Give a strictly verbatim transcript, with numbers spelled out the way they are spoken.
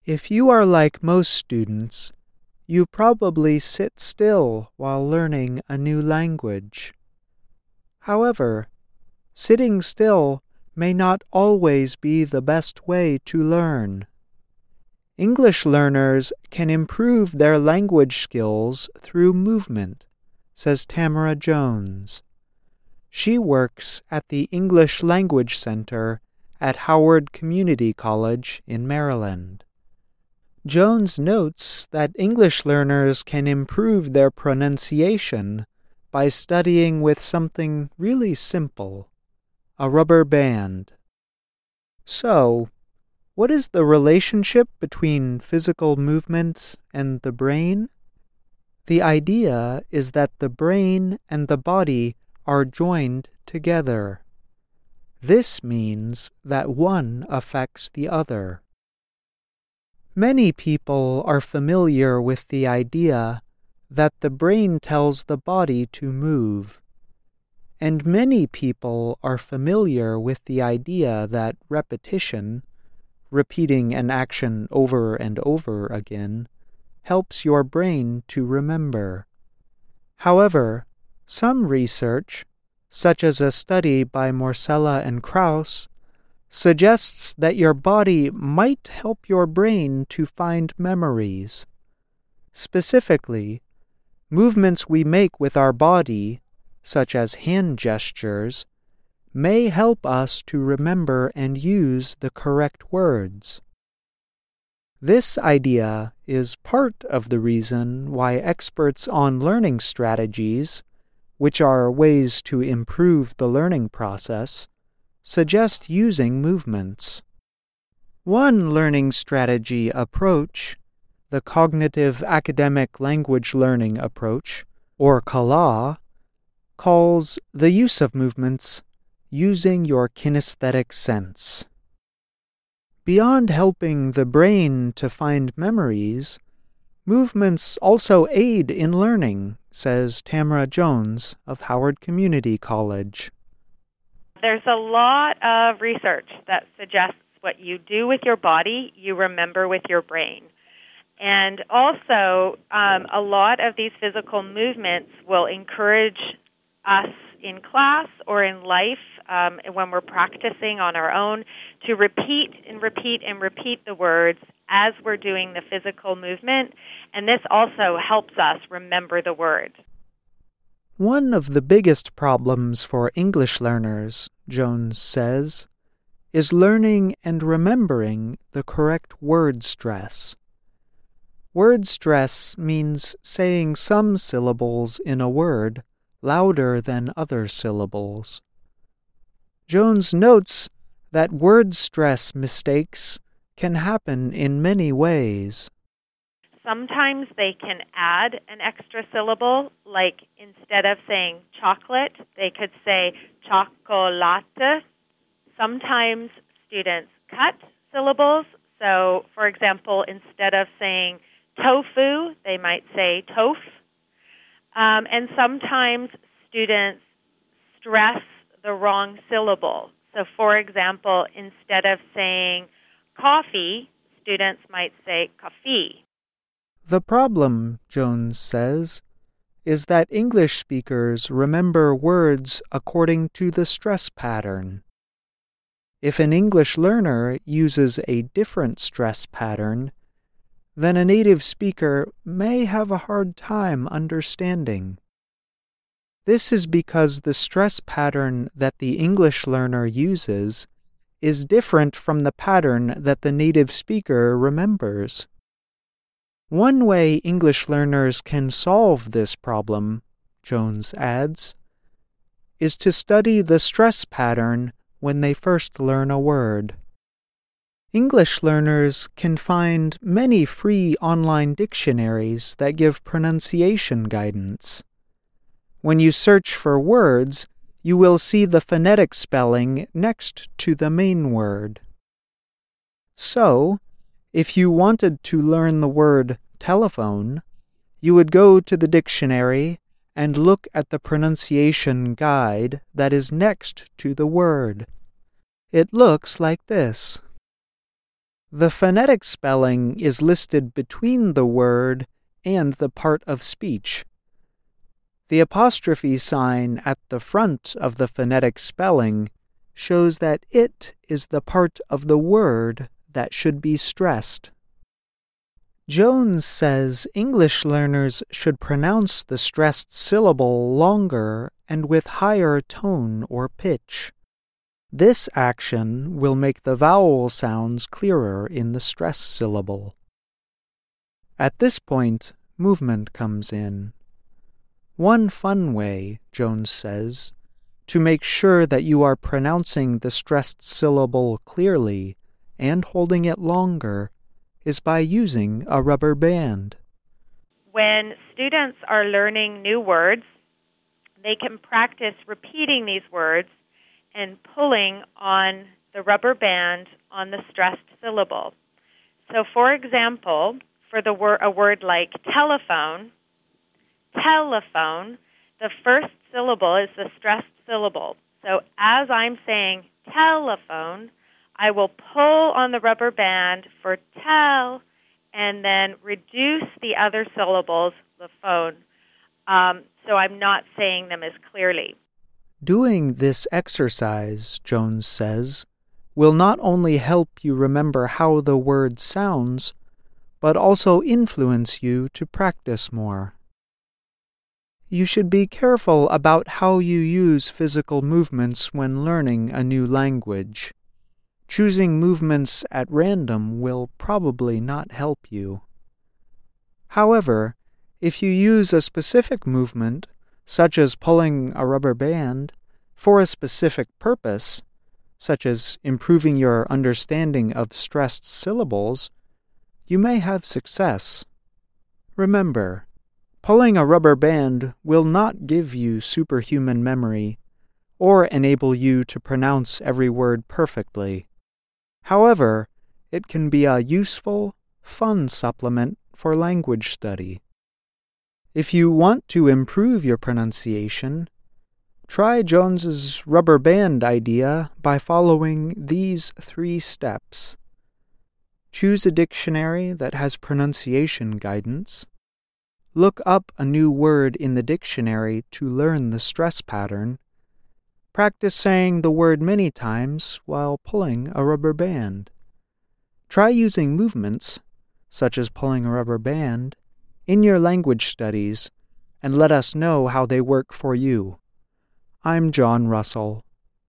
If you are like most students, you probably sit still while learning a new language. However, sitting still may not always be the best way to learn. English learners can improve their language skills through movement, says Tamara Jones. She works at the English Language Center at Howard Community College in Maryland. Jones notes that English learners can improve their pronunciation by studying with something really simple, a rubber band. So, what is the relationship between physical movement and the brain? The idea is that the brain and the body are joined together. This means that one affects the other. Many people are familiar with the idea that the brain tells the body to move, and many people are familiar with the idea that repetition, repeating an action over and over again, helps your brain to remember. However, some research, such as a study by Morsella and Krauss, suggests that your body might help your brain to find memories. Specifically, movements we make with our body, such as hand gestures, may help us to remember and use the correct words. This idea is part of the reason why experts on learning strategies, which are ways to improve the learning process, suggest using movements. One learning strategy approach, the Cognitive Academic Language Learning approach, or CALA, calls the use of movements using your kinesthetic sense. Beyond helping the brain to find memories, movements also aid in learning, says Tamara Jones of Howard Community College. There's a lot of research that suggests what you do with your body, you remember with your brain. And also, um, a lot of these physical movements will encourage us in class or in life, um, when we're practicing on our own, to repeat and repeat and repeat the words as we're doing the physical movement. And this also helps us remember the words. One of the biggest problems for English learners, Jones says, is learning and remembering the correct word stress. Word stress means saying some syllables in a word louder than other syllables. Jones notes that word stress mistakes can happen in many ways. Sometimes they can add an extra syllable, like instead of saying chocolate, they could say chocolate. Sometimes students cut syllables. So, for example, instead of saying tofu, they might say tof. Um, and sometimes students stress the wrong syllable. So, for example, instead of saying coffee, students might say coffee. The problem, Jones says, is that English speakers remember words according to the stress pattern. If an English learner uses a different stress pattern, then a native speaker may have a hard time understanding. This is because the stress pattern that the English learner uses is different from the pattern that the native speaker remembers. One way English learners can solve this problem, Jones adds, is to study the stress pattern when they first learn a word. English learners can find many free online dictionaries that give pronunciation guidance. When you search for words, you will see the phonetic spelling next to the main word. So, if you wanted to learn the word telephone, you would go to the dictionary and look at the pronunciation guide that is next to the word. It looks like this. The phonetic spelling is listed between the word and the part of speech. The apostrophe sign at the front of the phonetic spelling shows that it is the part of the word that should be stressed. Jones says English learners should pronounce the stressed syllable longer and with higher tone or pitch. This action will make the vowel sounds clearer in the stress syllable. At this point, movement comes in. One fun way, Jones says, to make sure that you are pronouncing the stressed syllable clearly and holding it longer is by using a rubber band. When students are learning new words, they can practice repeating these words and pulling on the rubber band on the stressed syllable. So, for example, for the wor- a word like telephone, telephone, the first syllable is the stressed syllable. So as I'm saying telephone, I will pull on the rubber band for tel and then reduce the other syllables, the phone, um, so I'm not saying them as clearly. Doing this exercise, Jones says, will not only help you remember how the word sounds, but also influence you to practice more. You should be careful about how you use physical movements when learning a new language. Choosing movements at random will probably not help you. However, if you use a specific movement, such as pulling a rubber band, for a specific purpose, such as improving your understanding of stressed syllables, you may have success. Remember, pulling a rubber band will not give you superhuman memory or enable you to pronounce every word perfectly. However, it can be a useful, fun supplement for language study. If you want to improve your pronunciation, try Jones's rubber band idea by following these three steps. Choose a dictionary that has pronunciation guidance. Look up a new word in the dictionary to learn the stress pattern. Practice saying the word many times while pulling a rubber band. Try using movements, such as pulling a rubber band, in your language studies, and let us know how they work for you. I'm John Russell.